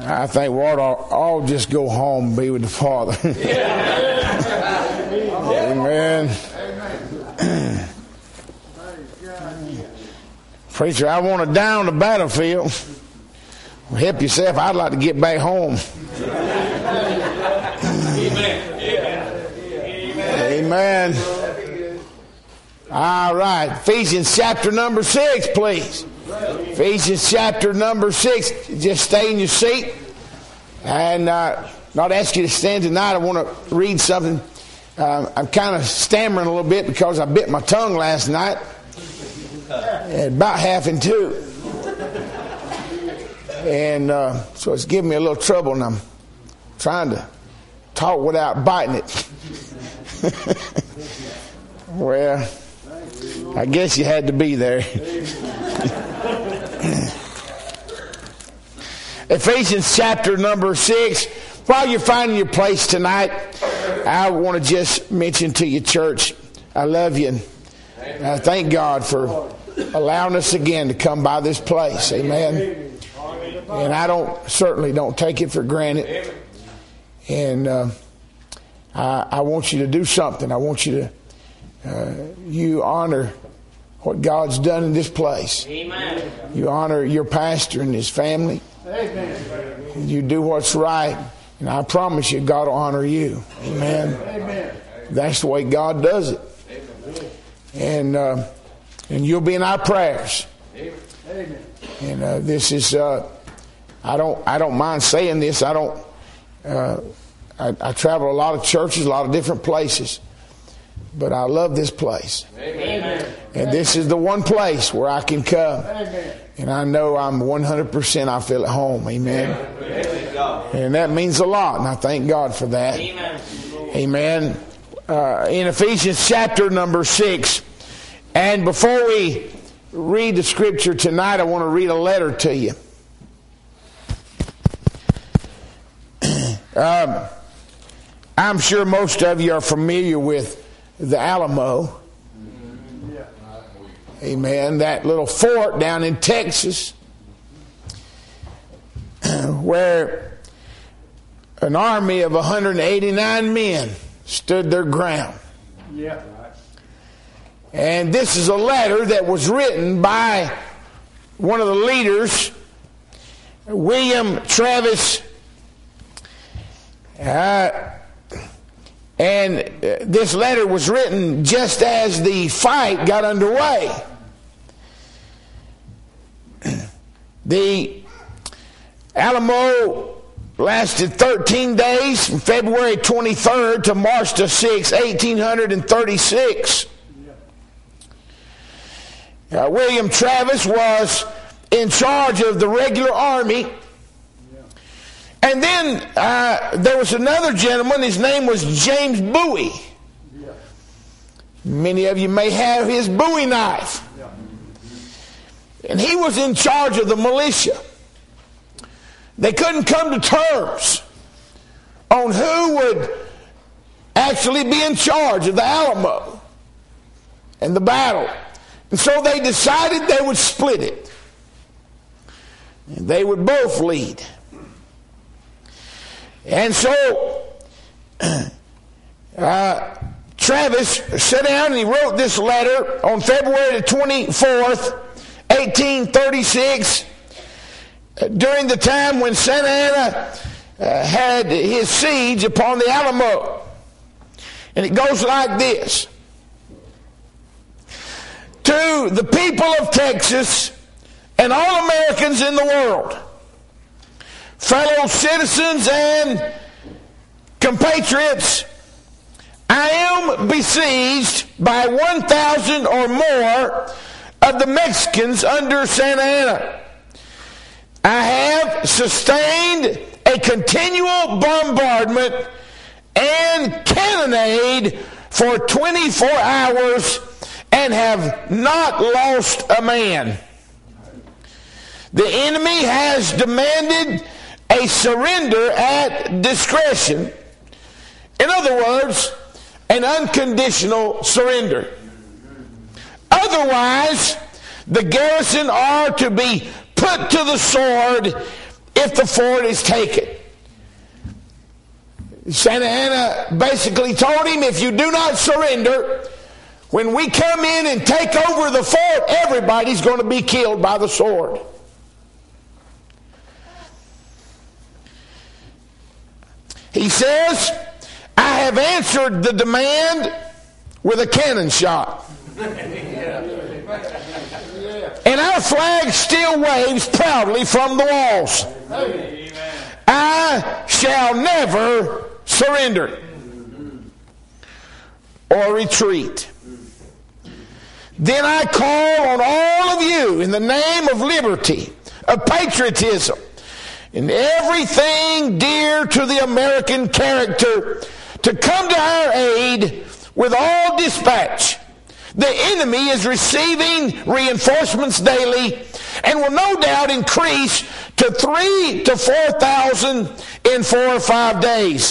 I think we ought to all just go home and be with the Father. Amen. Preacher, I want to down the battlefield. Well, help yourself. I'd like to get back home. Amen. All right. Ephesians chapter number 6, please. Ephesians chapter number 6. Just stay in your seat. And not ask you to stand tonight. I want to read something. I'm kind of stammering a little bit because I bit my tongue last night. At about 1:30. And so it's giving me a little trouble, and I'm trying to talk without biting it. Well, I guess you had to be there. Ephesians chapter number 6. While you're finding your place tonight, I want to just mention to you, church, I love you, and I thank God for allowing us again to come by this place. Amen. And I certainly don't take it for granted. And I want you to do something. I want you to you honor what God's done in this place. Amen. You honor your pastor and his family. Amen. You do what's right, and I promise you, God will honor you. Amen. Amen. That's the way God does it. Amen. And you'll be in our prayers. Amen. And this is I don't mind saying this. I travel a lot of churches, a lot of different places, but I love this place. Amen. And this is the one place where I can come. Amen. And I know I'm 100%. I feel at home. Amen. Amen. And that means a lot, and I thank God for that. Amen. Amen. In Ephesians chapter number 6. And before we read the scripture tonight, I want to read a letter to you. I'm sure most of you are familiar with the Alamo. Amen. That little fort down in Texas where an army of 189 men stood their ground. Yeah. And this is a letter that was written by one of the leaders, William Travis. And this letter was written just as the fight got underway. The Alamo lasted 13 days from February 23rd to March the 6th, 1836. William Travis was in charge of the regular army. And then there was another gentleman. His name was James Bowie. Many of you may have his Bowie knife. And he was in charge of the militia. They couldn't come to terms on who would actually be in charge of the Alamo and the battle. And so they decided they would split it. And they would both lead. And so Travis sat down and he wrote this letter on February the 24th, 1836, during the time when Santa Anna had his siege upon the Alamo. And it goes like this. To the people of Texas and all Americans in the world, fellow citizens and compatriots, I am besieged by 1,000 or more of the Mexicans under Santa Anna. I have sustained a continual bombardment and cannonade for 24 hours and have not lost a man. The enemy has demanded a surrender at discretion. In other words, an unconditional surrender. Otherwise, the garrison are to be put to the sword if the fort is taken. Santa Anna basically told him, if you do not surrender, when we come in and take over the fort, everybody's going to be killed by the sword. He says, I have answered the demand with a cannon shot. And our flag still waves proudly from the walls. I shall never surrender or retreat. Then I call on all of you in the name of liberty, of patriotism, and everything dear to the American character to come to our aid with all dispatch. The enemy is receiving reinforcements daily and will no doubt increase to 3,000 to 4,000 in 4 or 5 days.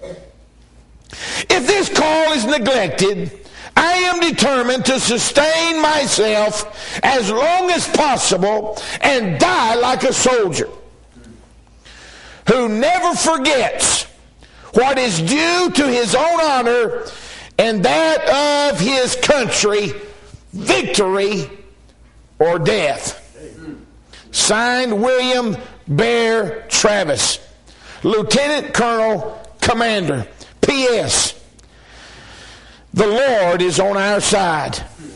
If this call is neglected, I am determined to sustain myself as long as possible and die like a soldier who never forgets what is due to his own honor and that of his country, victory or death. Signed, William Bear Travis, Lieutenant Colonel Commander. P.S. The Lord is on our side.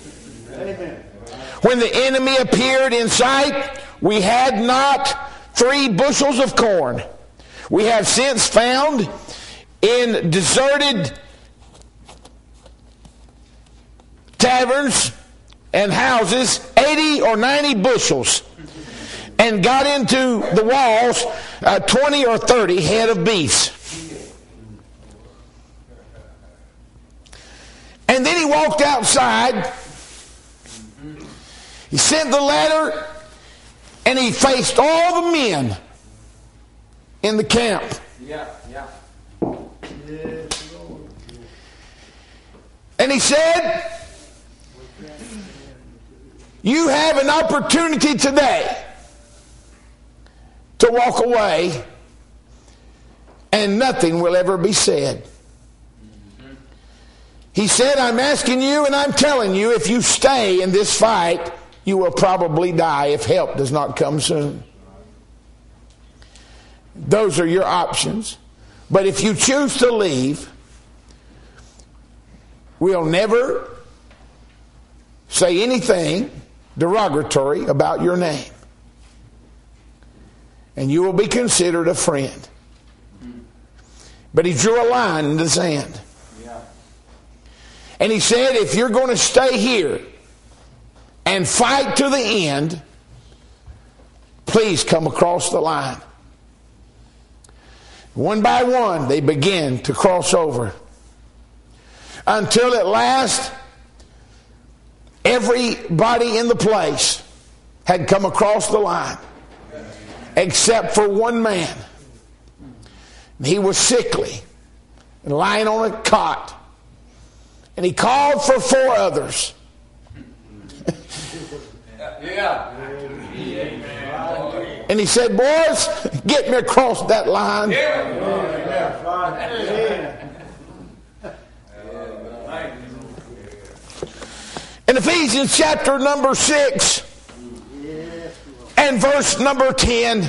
When the enemy appeared in sight, we had not 3 bushels of corn. We have since found in deserted taverns and houses 80 or 90 bushels, and got into the walls 20 or 30 head of beasts. And then he walked outside. He sent the letter, and he faced all the men in the camp. And he said, you have an opportunity today to walk away, and nothing will ever be said. He said, I'm asking you and I'm telling you, if you stay in this fight, you will probably die if help does not come soon. Those are your options. But if you choose to leave, we'll never say anything derogatory about your name. And you will be considered a friend. But he drew a line in the sand. And he said, if you're going to stay here and fight to the end, please come across the line. One by one, they began to cross over. Until at last, everybody in the place had come across the line, except for one man. He was sickly and lying on a cot. And he called for 4 others. And he said, boys, get me across that line. In Ephesians chapter number 6 and verse number 10,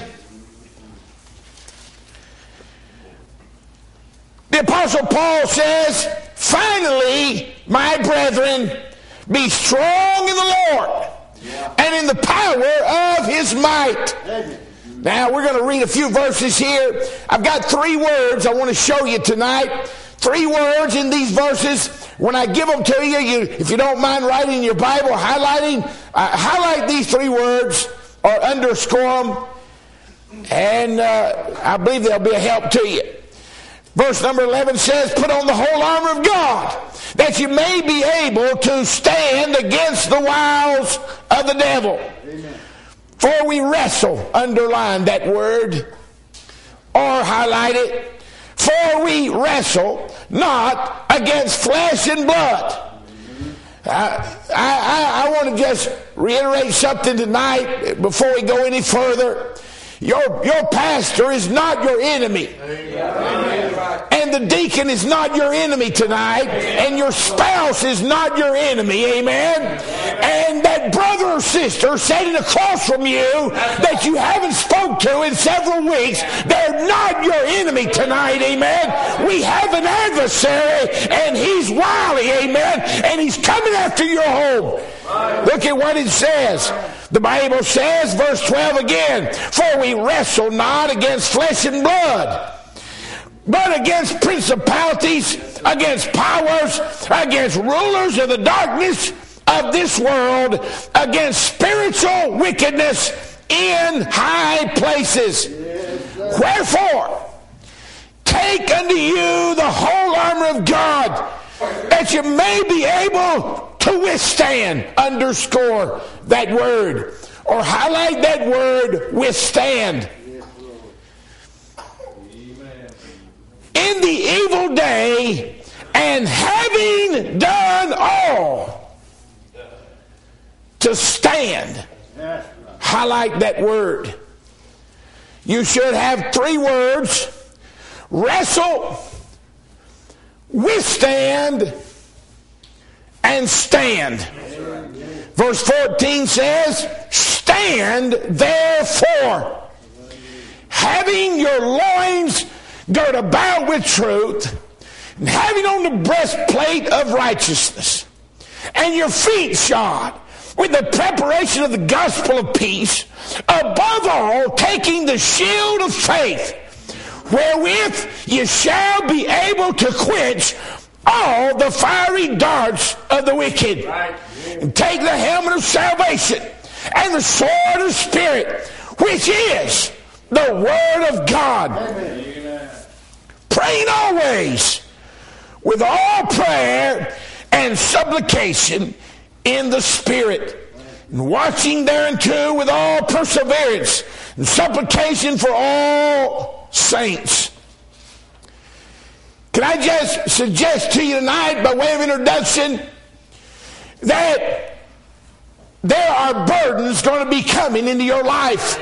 the Apostle Paul says, finally, my brethren, be strong in the Lord and in the power of his might. Now, we're going to read a few verses here. I've got 3 words I want to show you tonight. 3 words in these verses. When I give them to you, if you don't mind writing in your Bible, highlight these 3 words or underscore them. And I believe they'll be a help to you. Verse number 11 says, put on the whole armor of God, that you may be able to stand against the wiles of the devil. Amen. For we wrestle, underline that word, or highlight it. For we wrestle not against flesh and blood. I want to just reiterate something tonight before we go any further. Your pastor is not your enemy. And the deacon is not your enemy tonight. And your spouse is not your enemy. Amen. And that brother or sister sitting across from you that you haven't spoke to in several weeks, they're not your enemy tonight. Amen. We have an adversary and he's wily. Amen. And he's coming after your home. Look at what it says. The Bible says, verse 12 again, for we wrestle not against flesh and blood, but against principalities, against powers, against rulers of the darkness of this world, against spiritual wickedness in high places. Wherefore, take unto you the whole armor of God, that you may be able to withstand. Underscore that word, or highlight that word, withstand. In the evil day, and having done all, to stand. Highlight that word. You should have three words: wrestle, withstand, and stand. Verse 14 says, stand therefore, having your loins girt about with truth, and having on the breastplate of righteousness, and your feet shod with the preparation of the gospel of peace, above all taking the shield of faith, wherewith you shall be able to quench all the fiery darts of the wicked. And take the helmet of salvation and the sword of the Spirit, which is the word of God. Amen. Praying always with all prayer and supplication in the Spirit, and watching thereunto with all perseverance and supplication for all saints. Can I just suggest to you tonight, by way of introduction, that there are burdens going to be coming into your life.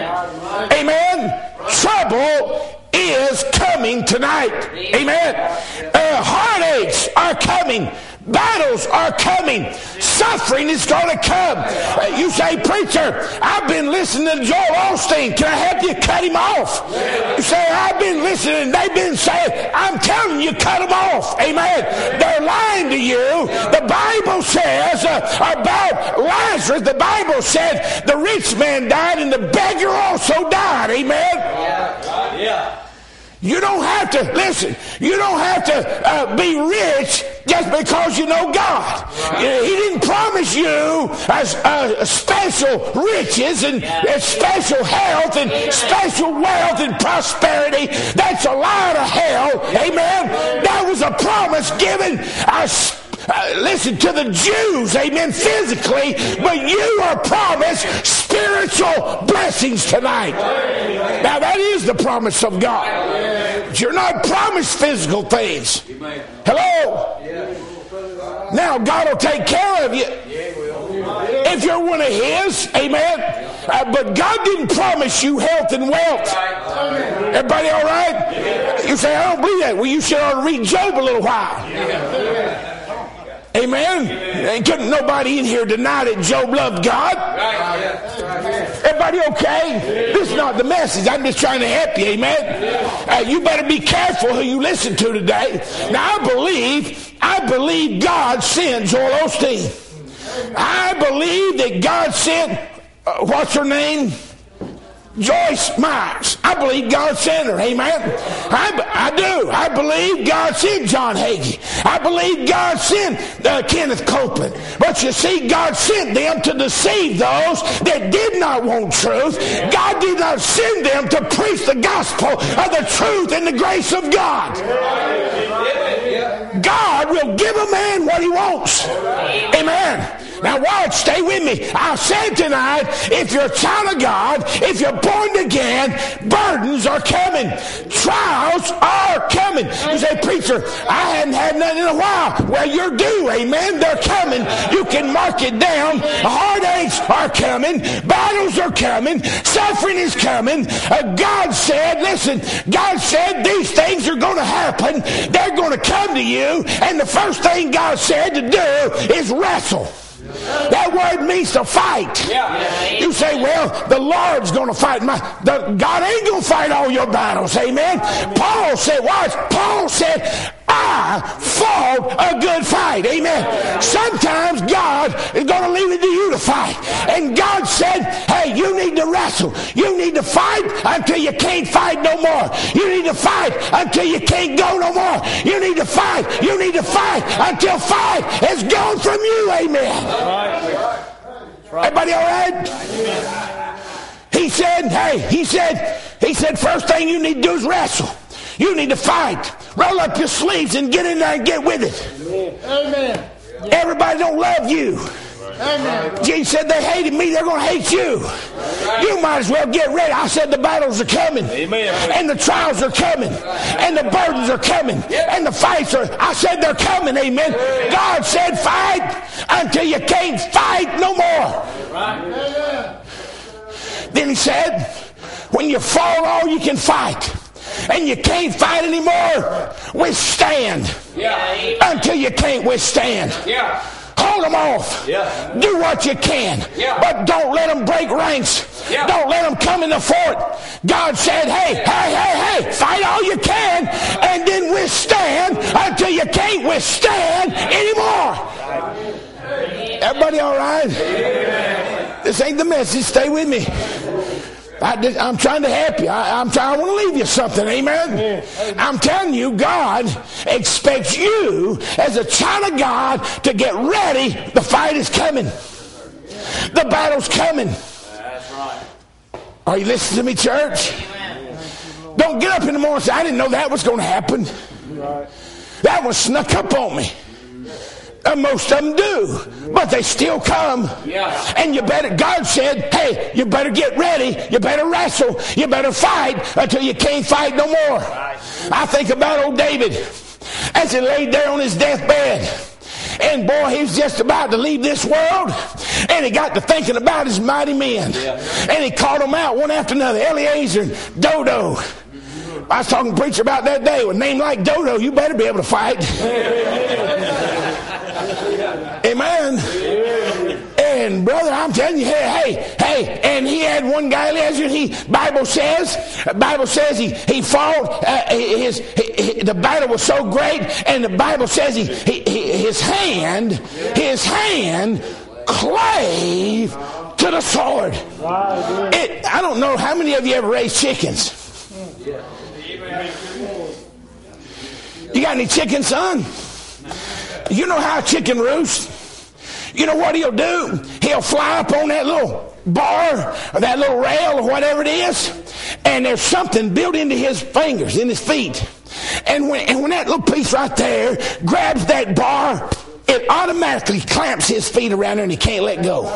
Amen. Trouble is coming tonight. Amen. Heartaches are coming. Battles are coming. Suffering is going to come. You say, preacher, I've been listening to Joel Osteen. Can I help you cut him off? You say, I've been listening. They've been saying, I'm telling you, cut them off. Amen. They're lying to you. The Bible says about Lazarus, the Bible said the rich man died and the beggar also died. Amen. Yeah. You don't have to, listen, you don't have to be rich just because you know God. He didn't promise you special riches and special health and special wealth and prosperity. That's a lie to hell. Amen. That was a promise given us. Listen, to the Jews, amen, physically, but you are promised spiritual blessings tonight. Now that is the promise of God. But you're not promised physical things. Hello? Now God will take care of you if you're one of His, amen. But God didn't promise you health and wealth. Everybody all right? You say, I don't believe that. Well, you should ought to read Job a little while. Amen. Ain't couldn't nobody in here deny that Job loved God. Everybody okay? This is not the message. I'm just trying to help you. Amen. You better be careful who you listen to today. Now I believe God sent Joel Osteen. I believe that God sent what's her name? Joyce Myers. I believe God sent her. Amen. I do. I believe God sent John Hagee. I believe God sent Kenneth Copeland. But you see, God sent them to deceive those that did not want truth. God did not send them to preach the gospel of the truth and the grace of God. God will give a man what he wants. Amen. Now watch, stay with me. I said tonight, if you're a child of God, if you're born again, burdens are coming. Trials are coming. You say, preacher, I hadn't had nothing in a while. Well, you're due, amen. They're coming. You can mark it down. Heartaches are coming. Battles are coming. Suffering is coming. God said, listen, God said these things are going to happen. They're going to come to you. And the first thing God said to do is wrestle. That word means to fight. You say, well, the Lord's going to fight. God ain't going to fight all your battles. Amen. Paul said, watch, Paul said, I fought a good fight. Amen. Sometimes God is going to leave it to you to fight. And God said, hey, you need to wrestle. You need to fight until you can't fight no more. You need to fight until you can't go no more. You need to fight. You need to fight until fight is gone from you. Amen. Everybody all right? He said, first thing you need to do is wrestle. You need to fight. Roll up your sleeves and get in there and get with it. Amen. Everybody don't love you. Amen. Jesus said they hated me, they're going to hate you. You might as well get ready. I said the battles are coming. Amen. And the trials are coming. And the burdens are coming. And the fights are, I said they're coming. Amen. God said fight until you can't fight no more. Then he said, when you fall all you can fight. And you can't fight anymore, withstand until you can't withstand. Hold them off. Do what you can. But don't let them break ranks. Don't let them come in the fort. God said, hey, fight all you can and then withstand until you can't withstand anymore. Everybody all right? This ain't the message. Stay with me. I'm trying to help you. I want to leave you something. Amen. I'm telling you, God expects you as a child of God to get ready. The fight is coming. The battle's coming. That's right. Are you listening to me, church? Amen. Don't get up in the morning and say, I didn't know that was going to happen. That one snuck up on me. Most of them do, but they still come. And you better, God said, hey, you better get ready. You better wrestle. You better fight until you can't fight no more. I think about old David as he laid there on his deathbed. And boy, he was just about to leave this world. And he got to thinking about his mighty men. And he called them out one after another. Eleazar and Dodo. I was talking to a preacher about that day. With a name like Dodo, you better be able to fight. Amen. And brother, I'm telling you, hey, and he had one guy, Eleazar. Bible says he fought. The battle was so great, and the Bible says his hand clave to the sword. I don't know how many of you ever raised chickens. You got any chickens, son? You know how a chicken roosts? You know what he'll do? He'll fly up on that little bar or that little rail or whatever it is, and there's something built into his fingers, in his feet. And when that little piece right there grabs that bar, it automatically clamps his feet around there and he can't let go.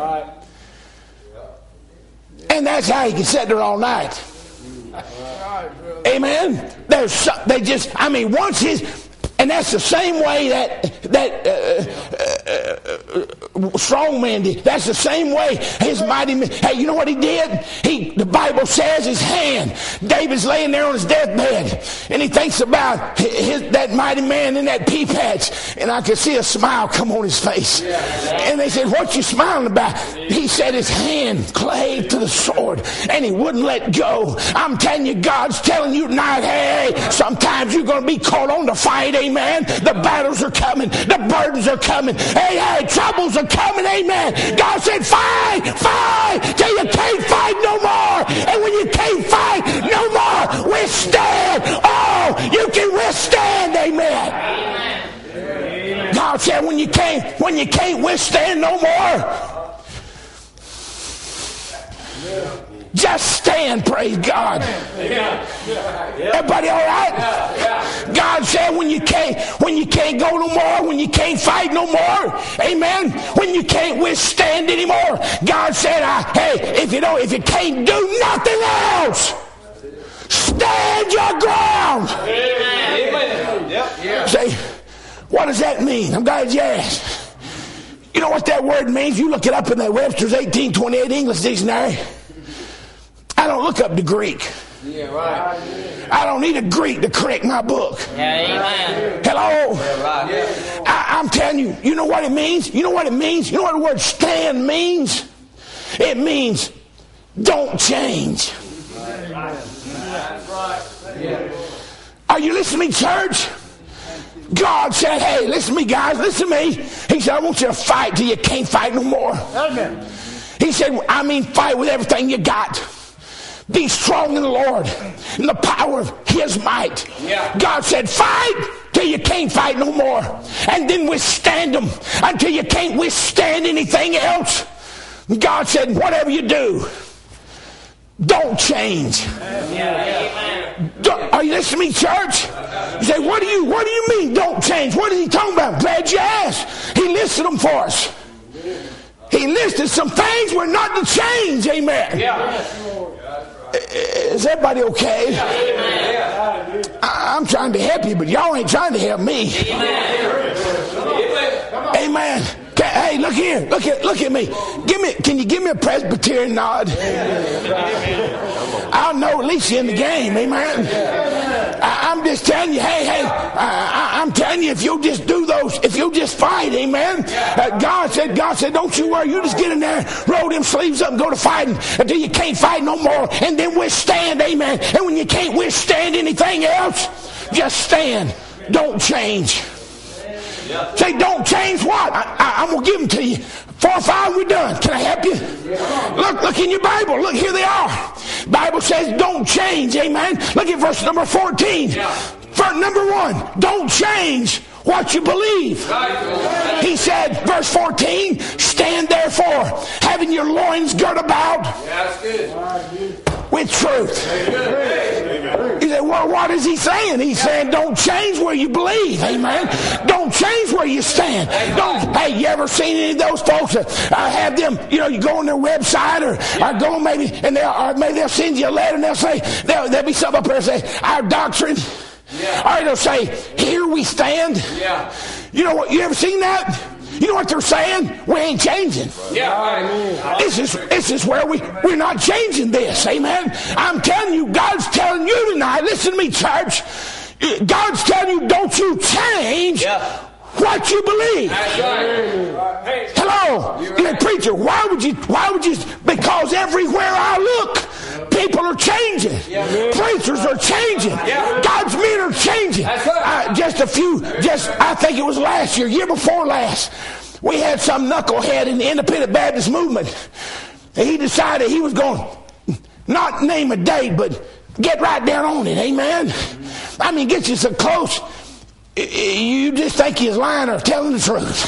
And that's how he can sit there all night. Amen. Once his... And that's the same way that strong man did. That's the same way his mighty man. Hey, you know what he did? The Bible says his hand. David's laying there on his deathbed, and he thinks about that mighty man in that pea patch, and I could see a smile come on his face. And they said, "What you smiling about?" He said his hand clave to the sword, and he wouldn't let go. I'm telling you, God's telling you tonight, hey, sometimes you're going to be called on to fight. Amen. The battles are coming. The burdens are coming. Hey, troubles are coming. Amen. God said, fight till you can't fight no more. And when you can't fight no more, withstand. Oh, you can withstand. Amen. Amen. God said, when you can't withstand no more, Just stand, praise God. Everybody all right? God said when you can't go no more, when you can't fight no more, amen, when you can't withstand anymore, God said, hey, if you can't do nothing else, stand your ground. Say, what does that mean? I'm glad you asked. You know what that word means? You look it up in that Webster's 1828 English dictionary. I don't look up the Greek. Yeah, right. I don't need a Greek to correct my book. Yeah, amen. Hello? Yeah, right. I'm telling you, you know what it means? You know what it means? You know what the word stand means? It means don't change. Are you listening, church? God said, hey, listen to me, guys, listen to me. He said, I want you to fight till you can't fight no more. Amen. He said, fight with everything you got. Be strong in the Lord and the power of His might. Yeah. God said, fight till you can't fight no more. And then withstand them until you can't withstand anything else. God said, whatever you do, don't change. Are you listening to me, church? You say, what do you mean don't change? What is he talking about? I'm glad you asked. He listed them for us. He listed some things we're not to change. Amen. Is everybody okay? I'm trying to help you, but y'all ain't trying to help me. Amen. Hey, look here. Look at me. Can you give me a Presbyterian nod? I'll know at least you're in the game. Amen. I'm just telling you, I'm telling you, if you'll just do those, if you'll just fight, amen. God said, don't you worry. You just get in there, roll them sleeves up and go to fighting until you can't fight no more, and then withstand, amen. And when you can't withstand anything else, just stand. Don't change. Say, don't change what? I'm going to give them to you. 4 or 5, we're done. Can I help you? Look in your Bible. Look, here they are. Bible says don't change. Amen. Look at verse number 14. Verse number 1, don't change what you believe. He said, verse 14, stand therefore, having your loins girt about with truth. He said, well, what is he saying? He's saying, don't change where you believe. Amen. Don't change where you stand. Hey, you ever seen any of those folks that have them, you go on their website or go maybe, and maybe they'll send you a letter and they'll say, there'll be something up there that say, our doctrine. Or they'll say, here we stand. You know what? You ever seen that? You know what they're saying? We ain't changing. This is where we're not changing this. Amen. I'm telling you, God's telling you tonight, listen to me, church. God's telling you, don't you change what you believe. Hello. You're a preacher. Why would you? Because everywhere I look, people are changing. Preachers are changing. God's men are changing. I think it was last year before last, we had some knucklehead in the independent Baptist movement. He decided he was going to not name a date, but get right down on it. Amen. I mean, get you so close, you just think he's lying or telling the truth.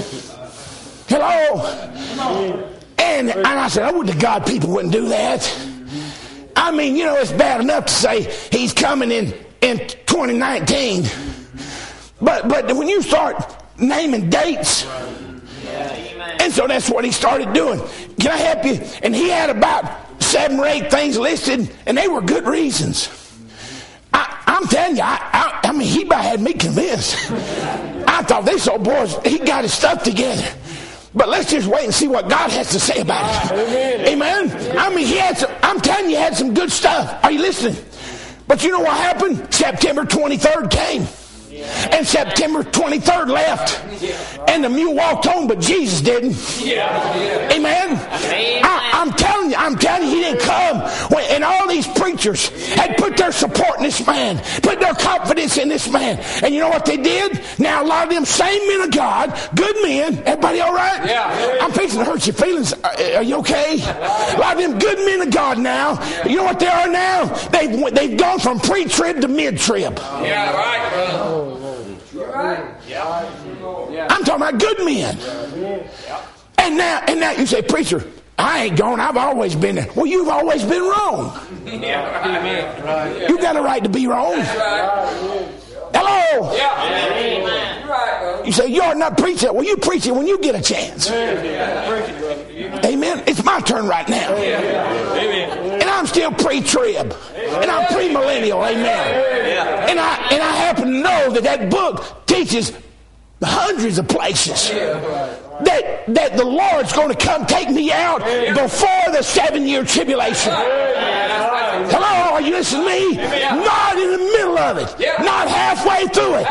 Hello. And I said, I would to God people wouldn't do that. I mean, it's bad enough to say he's coming in 2019. But when you start naming dates, and so that's what he started doing. Can I help you? And he had about 7 or 8 things listed, and they were good reasons. I'm telling you, I mean, he about had me convinced. I thought boys, he got his stuff together. But let's just wait and see what God has to say about it. Amen. I mean, I'm telling you, he had some good stuff. Are you listening? But you know what happened? September 23rd came. And September 23rd left. And the mule walked home, but Jesus didn't. Amen. I'm telling you, he didn't come. And all these preachers had put their support in this man, put their confidence in this man. And you know what they did? Now a lot of them same men of God, good men. Everybody all right? I'm fixing to hurt your feelings. Are you okay? A lot of them good men of God now. You know what they are now? They've gone from pre-trib to mid-trib. I'm talking about good men. And now you say, preacher, I ain't gone. I've always been there. Well, you've always been wrong. You got a right to be wrong. Hello. You say, you ought not preach it. Well, you preach it when you get a chance. Amen. It's my turn right now. And I'm still pre-trib. And I'm pre-millennial. Amen. And I happen to know that book teaches hundreds of places that the Lord's going to come take me out before the 7-year tribulation. Hello, are you listening to me? Not in the middle of it. Not halfway through it.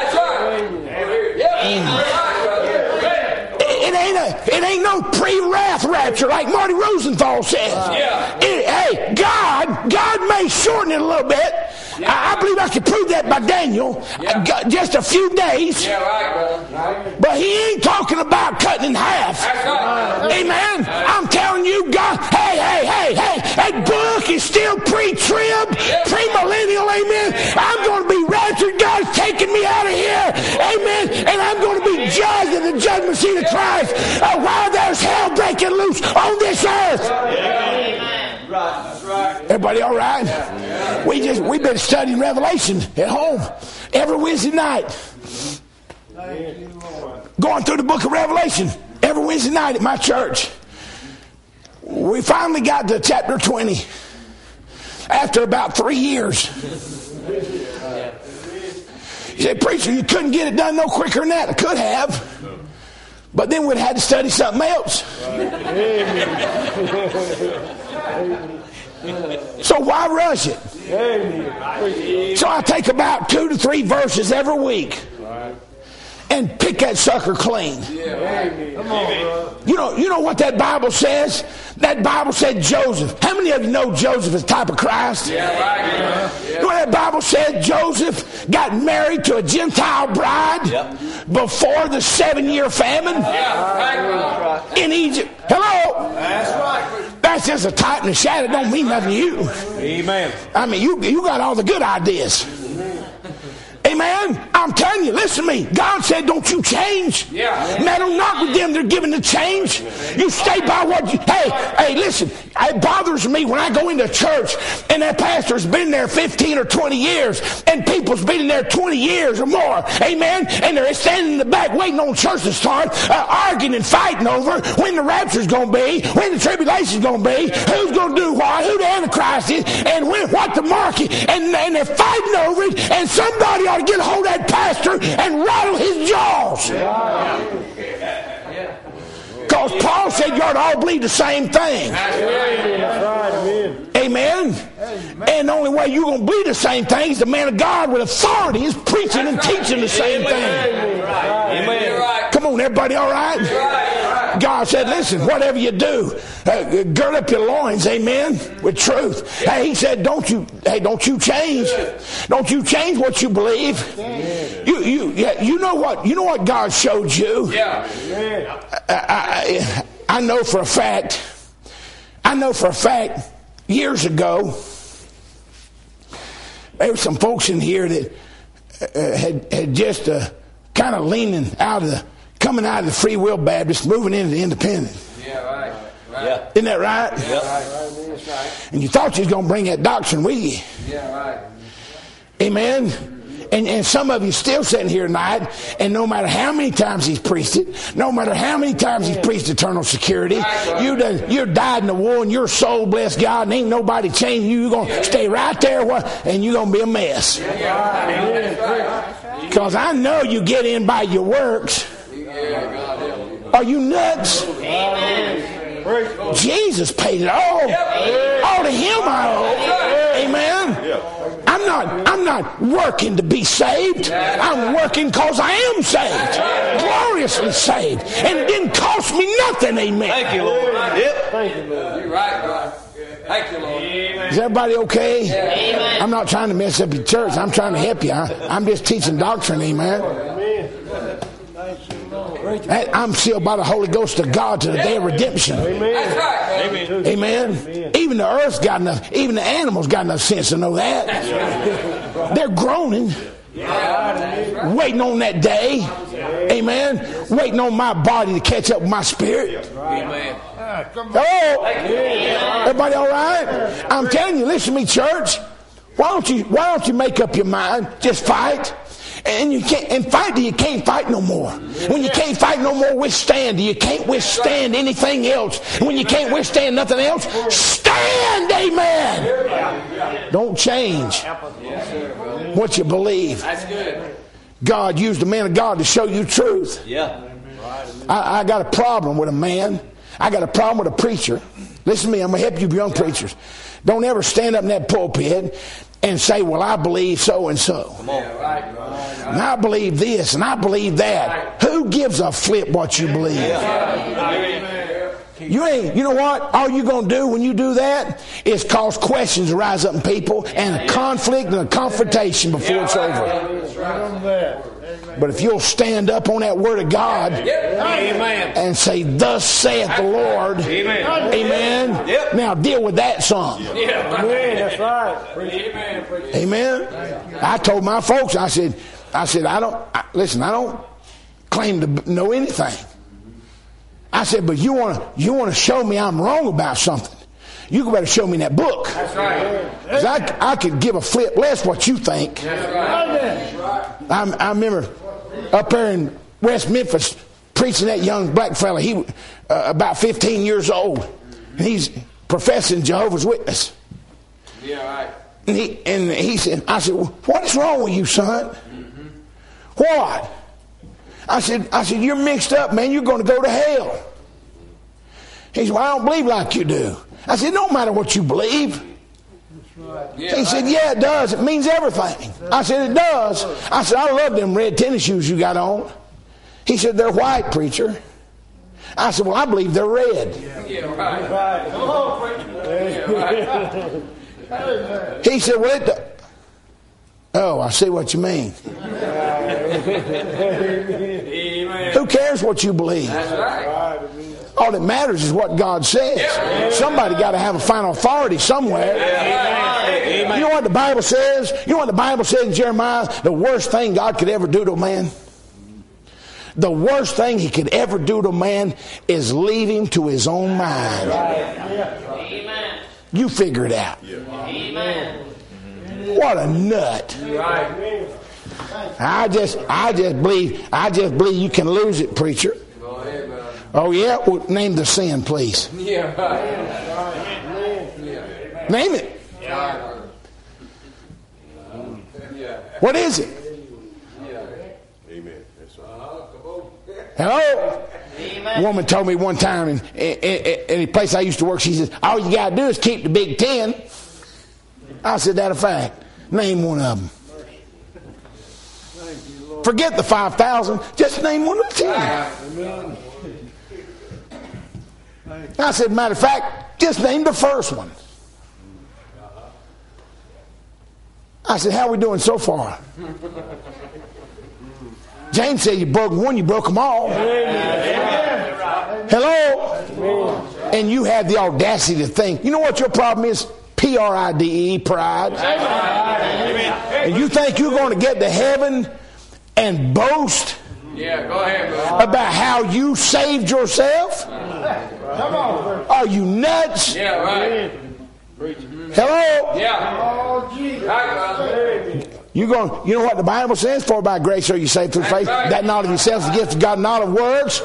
It ain't no pre-wrath rapture like Marty Rosenthal says. Hey, God may shorten it a little bit. I believe I could prove that by Daniel. Just a few days. But he ain't talking about cutting in half. Amen. I'm telling you, God, hey, that book is still pre-trib, pre-millennial, amen. I'm going to be raptured. God's taking me out of here, amen. And I'm going to be judged in the judgment seat of Christ while there's hell breaking loose on this earth. That's right. Everybody all right? We've been studying Revelation at home every Wednesday night. Going through the book of Revelation every Wednesday night at my church. We finally got to chapter 20 after about 3 years. You say, preacher, you couldn't get it done no quicker than that. I could have. But then we'd had to study something else. So why rush it? So I take about 2 to 3 verses every week and pick that sucker clean. You know what that Bible says? That Bible said Joseph. How many of you know Joseph is a type of Christ? You know what that Bible said? Joseph got married to a Gentile bride before the 7-year famine in Egypt. Hello? That's right. That's just a type and a shadow. It don't mean nothing to you. Amen. I mean, you got all the good ideas. Amen. I'm telling you, listen to me. God said, don't you change. Man, don't knock with them. They're giving the change. You stay by what you... Hey, listen. It bothers me when I go into church and that pastor's been there 15 or 20 years and people's been in there 20 years or more. Amen. And they're standing in the back waiting on church to start, arguing and fighting over when the rapture's going to be, when the tribulation's going to be, who's going to do what, who the Antichrist is, and what the market. And they're fighting over it, and somebody ought to get a hold of that pastor and rattle his jaws. Because Paul said you ought to all believe the same thing. Amen. And the only way you're going to believe the same thing is the man of God with authority is preaching and teaching the same thing. Come on, everybody all right? God said, listen, whatever you do, gird up your loins, amen, with truth. Hey, he said, don't you change. Don't you change what you believe. You know what God showed you. I know for a fact, years ago, there were some folks in here that had just kind of coming out of the Free Will Baptist, moving into the Independent. Right. Isn't that right? Right. And you thought you was going to bring that doctrine with you. Amen. And some of you still sitting here tonight, and no matter how many times he's preached it, no matter how many times he's preached eternal security, you're died in the war and your soul, bless God, and ain't nobody changing you. You're going to stay right there, and you're going to be a mess. Because I know you get in by your works. Are you nuts? Amen. Jesus paid it all. All to him I owe. Amen. I'm not working to be saved. I'm working because I am saved. Gloriously saved. And it didn't cost me nothing. Amen. Thank you, Lord. Thank you, Lord. You're right, God. Thank you, Lord. Is everybody okay? Amen. I'm not trying to mess up your church. I'm trying to help you. I'm just teaching doctrine. Amen. I'm sealed by the Holy Ghost of God to the day of redemption. That's right. Amen. Even the earth's got enough, even the animals got enough sense to know that. They're groaning. Waiting on that day. Amen. Waiting on my body to catch up with my spirit. Hello? Everybody all right? I'm telling you, listen to me, church. Why don't you make up your mind? Just fight. And you can't, and fight till you can't fight no more. When you can't fight no more, withstand till you can't withstand anything else. And when you can't withstand nothing else, stand, amen. Don't change what you believe. God used a man of God to show you truth. I got a problem with a man. I got a problem with a preacher. Listen to me, I'm going to help you young preachers. Don't ever stand up in that pulpit and say, well, I believe so and so. And I believe this and I believe that. Who gives a flip what you believe? You know what? All you're going to do when you do that is cause questions to rise up in people and a conflict and a confrontation before it's over. But if you'll stand up on that word of God and say, thus saith the Lord, amen. Now deal with that some. That's right. Amen. I told my folks, I said, I don't claim to know anything. I said, but you want to show me I'm wrong about something. You better show me that book. That's right. 'Cause I could give a flip less what you think. That's right. I remember up there in West Memphis preaching that young black fella. He about 15 years old. And he's professing Jehovah's Witness. Yeah, right. And he said, I said, well, what is wrong with you, son? What? I said, you're mixed up, man. You're going to go to hell. He said, well, I don't believe like you do. I said, it don't matter what you believe. He said, yeah, it does. It means everything. I said, it does. I said, I love them red tennis shoes you got on. He said, they're white, preacher. I said, well, I believe they're red. Yeah, right. Come on, preacher. Yeah, right. He said, well, oh, I see what you mean. Amen. Who cares what you believe? That's right. All that matters is what God says. Somebody got to have a final authority somewhere. You know what the Bible says? You know what the Bible says in Jeremiah? The worst thing God could ever do to a man? The worst thing he could ever do to a man is leave him to his own mind. Amen. You figure it out. Amen. What a nut. I just believe you can lose it, preacher. Oh yeah? Well, name the sin, please. Yeah, right. Name it. What is it? Hello? Amen. A woman told me one time in a place I used to work, she says, all you got to do is keep the Big Ten. I said, that a fact. Name one of them. Forget the 5,000. Just name one of the 10. I said, matter of fact, just name the first one. I said, how are we doing so far? James said, you broke one, you broke them all. Hello? And you have the audacity to think. You know what your problem is? Pride. Pride. And you think you're going to get to heaven and boast Go ahead, bro. about how you saved yourself? Come on. Are you nuts? Yeah, right. Hello? Yeah. Oh, Jesus. Right, You know what the Bible says? For by grace are you saved through faith. right. That not of yourselves, the gift of God, not of works,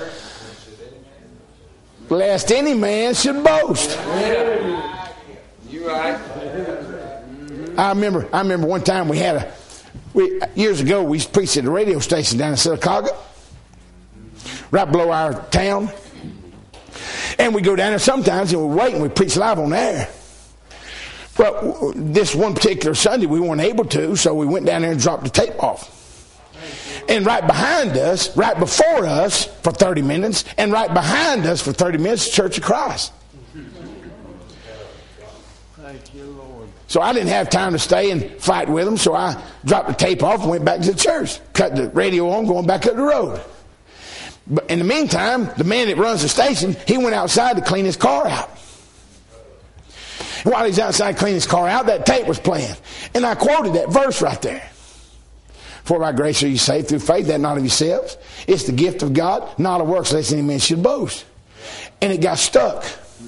lest any man should boast. You right. I remember one time years ago we preached at a radio station down in Sylacauga, right below our town. And we go down there sometimes and we wait and we preach live on air. Well, this one particular Sunday we weren't able to, so we went down there and dropped the tape off. And right behind us, right before us for 30 minutes, and right behind us for 30 minutes, Church of Christ. Thank you, Lord. So I didn't have time to stay and fight with them, so I dropped the tape off and went back to the church. Cut the radio on, going back up the road. But in the meantime, the man that runs the station, he went outside to clean his car out. And while he's outside cleaning his car out, that tape was playing. And I quoted that verse right there. For by grace are you saved through faith, that not of yourselves. It's the gift of God, not of works, lest any man should boast. And it got stuck.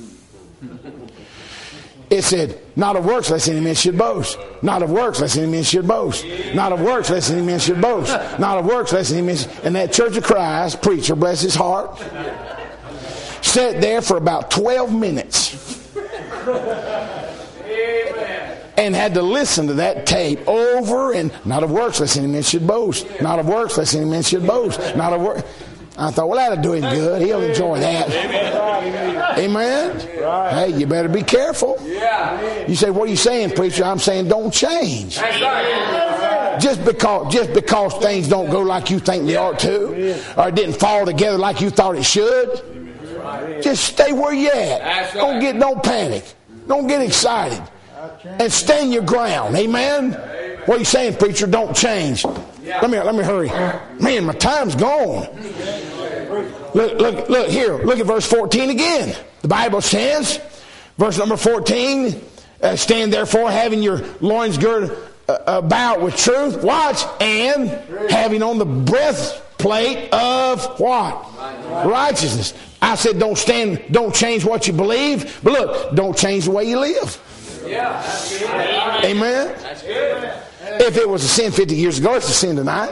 It said, not of works, lest any man should boast. Not of works, lest any man should boast. Not of works, lest any man should boast. Not of works, lest any man should... And that Church of Christ preacher, bless his heart, sat there for about 12 minutes and had to listen to that tape over and not of works, lest any man should boast. Not of works, lest any man should boast. Not of works. I thought, well, that'll do him good. He'll enjoy that. Amen. Hey, you better be careful. You say, what are you saying, preacher? I'm saying don't change. Just because things don't go like you think they ought to, or it didn't fall together like you thought it should, just stay where you at. Don't panic. Don't get excited. And stand your ground. Amen. What are you saying, preacher? Don't change. Let me hurry. Man, my time's gone. Look here. Look at verse 14 again. The Bible says, verse number 14, stand therefore having your loins girded about with truth. Watch. And having on the breastplate of what? Righteousness. I said don't change what you believe. But look, don't change the way you live. Amen. That's good. If it was a sin 50 years ago, it's a sin tonight.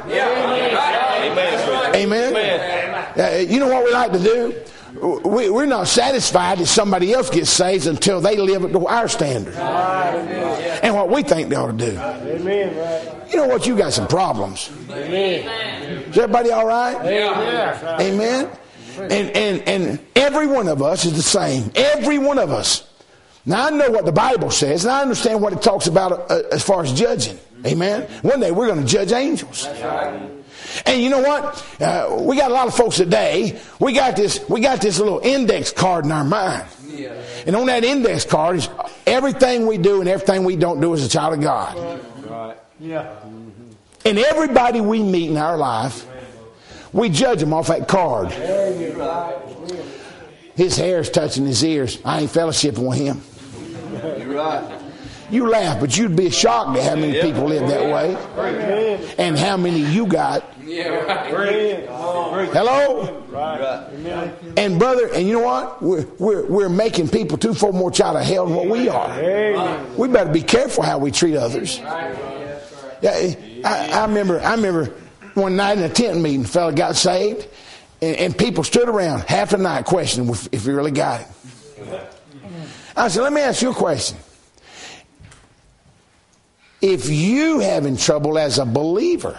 Amen. You know what we like to do? We're not satisfied that somebody else gets saved until they live up to our standard and what we think they ought to do. You know what? You got some problems. Is everybody all right? Amen. And every one of us is the same. Every one of us. Now I know what the Bible says, and I understand what it talks about as far as judging. Amen. One day we're going to judge angels. And you know what? We got a lot of folks today. We got this little index card in our mind. And on that index card is everything we do and everything we don't do as a child of God. And everybody we meet in our life, we judge them off that card. His hair's touching his ears. I ain't fellowshipping with him. You laugh, but you'd be shocked at how many people live that way. And how many you got. Hello? And brother, and you know what? We're making people 2-4 more child of hell than what we are. We better be careful how we treat others. Yeah, I remember one night in a tent meeting, a fella got saved, and people stood around half the night questioning if he really got it. I said, let me ask you a question. If you having trouble as a believer,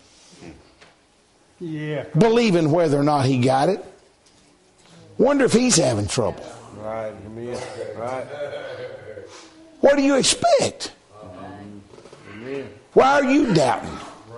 believing whether or not he got it, wonder if he's having trouble. Right. What do you expect? Why are you doubting?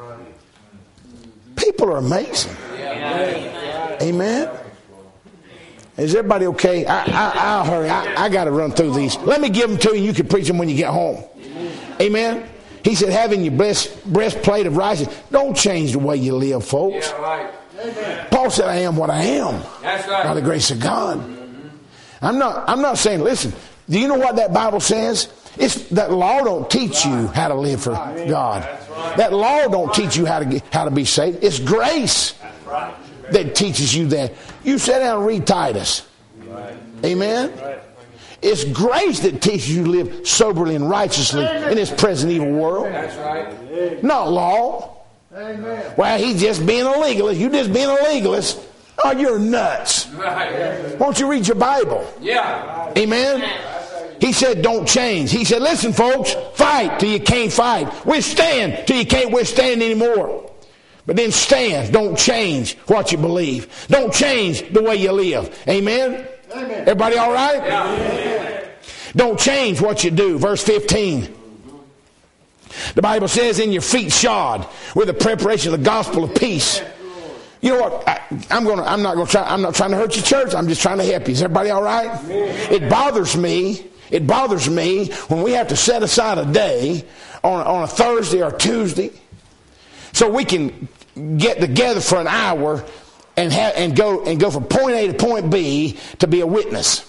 People are amazing. Amen. Is everybody okay? I'll hurry. I got to run through these. Let me give them to you. You can preach them when you get home. Amen. He said, having your breastplate of righteousness. Don't change the way you live, folks. Paul said, I am what I am. That's right. By the grace of God. I'm not saying, listen, do you know what that Bible says? It's that law don't teach you how to live for God. That law don't teach you how to be saved. It's grace that teaches you that. You sit down and read Titus. Amen. It's grace that teaches you to live soberly and righteously in this present evil world. That's right. Not law. Amen. Well, he's just being a legalist. You just being a legalist. Oh, you're nuts. Right. Won't you read your Bible? Yeah. Amen. He said, don't change. He said, listen, folks, fight till you can't fight. Withstand till you can't withstand anymore. But then stand. Don't change what you believe. Don't change the way you live. Amen? Amen. Everybody all right? Yeah. Don't change what you do. Verse 15. The Bible says, in your feet shod with the preparation of the gospel of peace. You know what? I'm not trying to hurt your church. I'm just trying to help you. Is everybody all right? It bothers me when we have to set aside a day on a Thursday or Tuesday so we can get together for an hour and go from point A to point B to be a witness.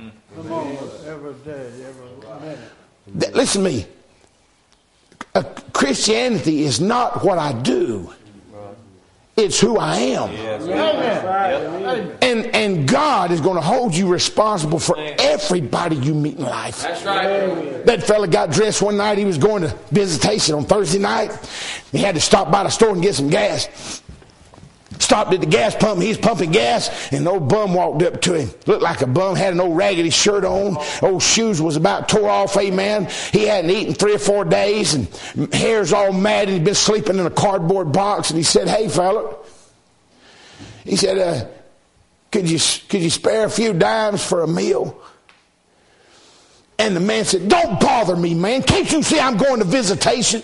Every day, every minute. Listen to me. Christianity is not what I do. It's who I am. And God is going to hold you responsible for everybody you meet in life. That's right. That fella got dressed one night. He was going to visitation on Thursday night. He had to stop by the store and get some gas. Stopped at the gas pump. He was pumping gas, and an old bum walked up to him. Looked like a bum. Had an old raggedy shirt on. Old shoes was about tore off. Amen. He hadn't eaten 3 or 4 days, and hair's all matted. He'd been sleeping in a cardboard box. And he said, "Hey, fella," he said, could you spare a few dimes for a meal?" And the man said, "Don't bother me, man. Can't you see I'm going to visitation?"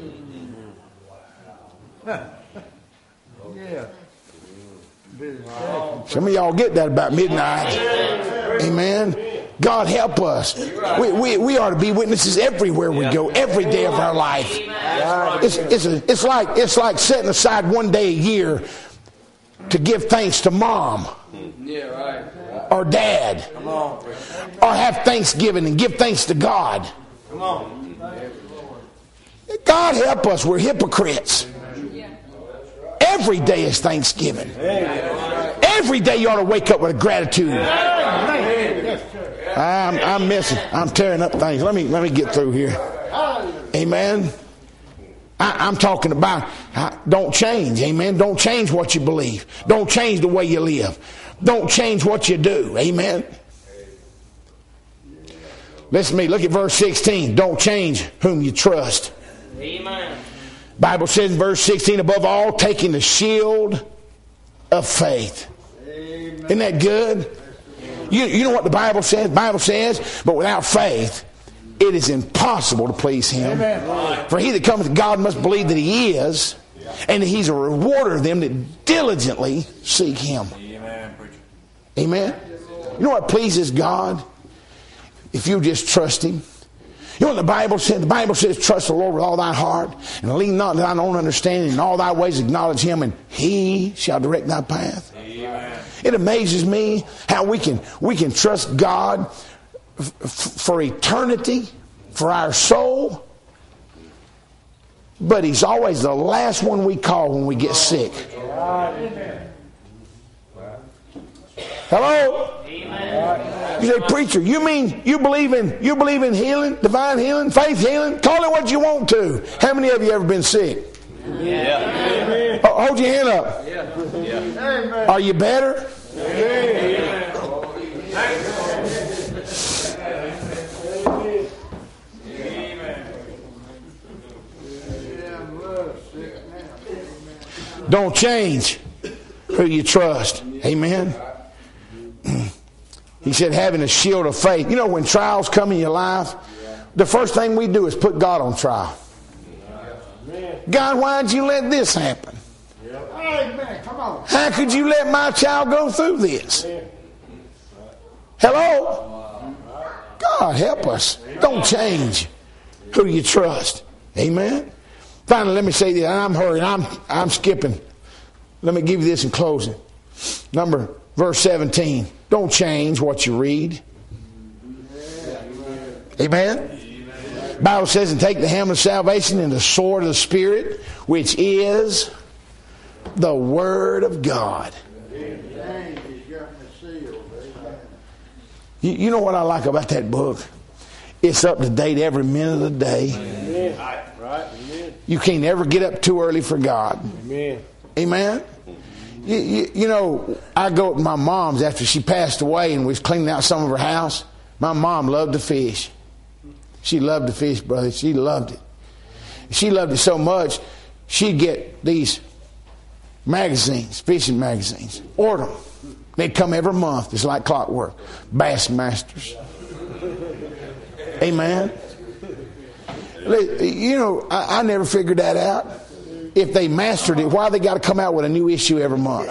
Some of y'all get that about midnight. Amen. God help us. We are to be witnesses everywhere we go, every day of our life. It's like setting aside one day a year to give thanks to mom or dad, or have Thanksgiving and give thanks to God. God help us. We're hypocrites. Every day is Thanksgiving. Every day you ought to wake up with gratitude. I'm missing. I'm tearing up things. Let me get through here. Amen. I'm talking about don't change. Amen. Don't change what you believe. Don't change the way you live. Don't change what you do. Amen. Listen to me. Look at verse 16. Don't change whom you trust. Amen. Bible says in verse 16, above all, taking the shield of faith. Amen. Isn't that good? You know what the Bible says? The Bible says, but without faith, it is impossible to please Him. Amen. For he that cometh to God must believe that He is, and that He's a rewarder of them that diligently seek Him. Amen. You know what pleases God? If you just trust Him. You know what the Bible said? The Bible says, trust the Lord with all thy heart, and lean not to thine own understanding. In all thy ways acknowledge Him, and He shall direct thy path. Amen. It amazes me how we can trust God for eternity, for our soul, but He's always the last one we call when we get sick. Hello? You say, preacher, you mean you believe in healing, divine healing, faith healing? Call it what you want to. How many of you ever been sick? Yeah. Hold your hand up. Yeah. Are you better? Don't change who you trust. Amen. He said, having a shield of faith. You know, when trials come in your life, the first thing we do is put God on trial. God, why did you let this happen? How could you let my child go through this? Hello? God, help us. Don't change who you trust. Amen. Finally, let me say this. I'm hurrying. I'm skipping. Let me give you this in closing. Verse 17. Don't change what you read. Amen. The Bible says, and take the helmet of salvation and the sword of the Spirit, which is the Word of God. You know what I like about that book? It's up to date every minute of the day. You can't ever get up too early for God. Amen. You know, I go to my mom's after she passed away and we was cleaning out some of her house. My mom loved to fish. She loved to fish, brother. She loved it. She loved it so much, she'd get these magazines, fishing magazines, order them. They'd come every month. It's like clockwork. Bassmasters. Amen. You know, I never figured that out. If they mastered it, why they got to come out with a new issue every month?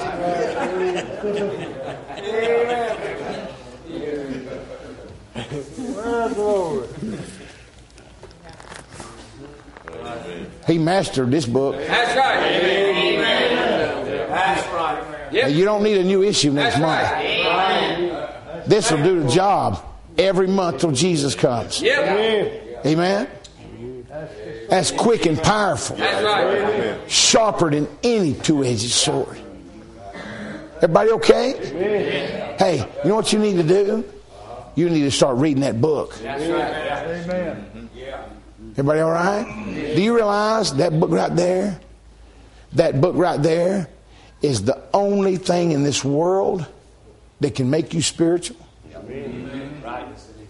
He mastered this book. That's right. Amen. That's right. Yep. You don't need a new issue next month. Amen. This will do the job every month till Jesus comes. Yep. Amen. That's quick and powerful. That's right. Sharper than any two-edged sword. Everybody okay? Hey, you know what you need to do? You need to start reading that book. That's right. Amen. Everybody all right? Do you realize that book right there? That book right there is the only thing in this world that can make you spiritual. Amen. Right.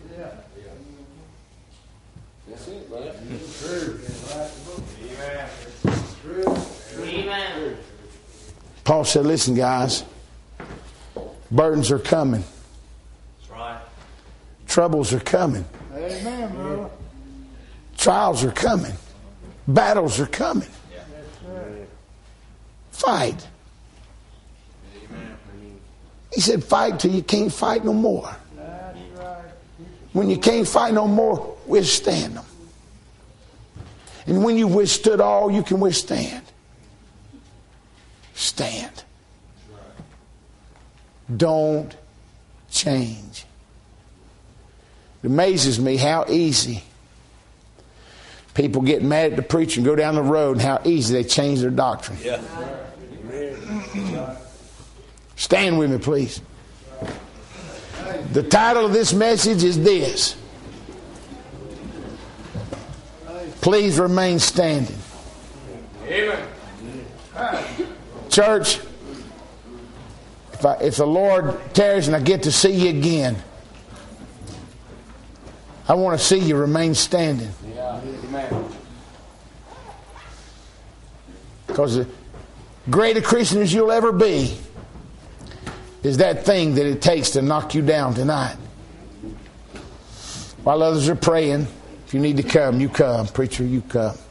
That's it, brother. Amen. Paul said, listen, guys, burdens are coming. That's right. Troubles are coming. Amen, brother. Trials are coming. Battles are coming. Fight. He said, fight till you can't fight no more. That's right. When you can't fight no more, withstand them. And when you've withstood all you can withstand, stand. Don't change. It amazes me how easy people get mad at the preacher and go down the road and how easy they change their doctrine. Yeah. Stand with me, please. The title of this message is this. Please remain standing. Amen. Church, if the Lord tarries and I get to see you again, I want to see you remain standing. Yeah. Amen. Because the greatest Christian as you'll ever be is that thing that it takes to knock you down tonight. While others are praying, if you need to come, you come. Preacher, you come.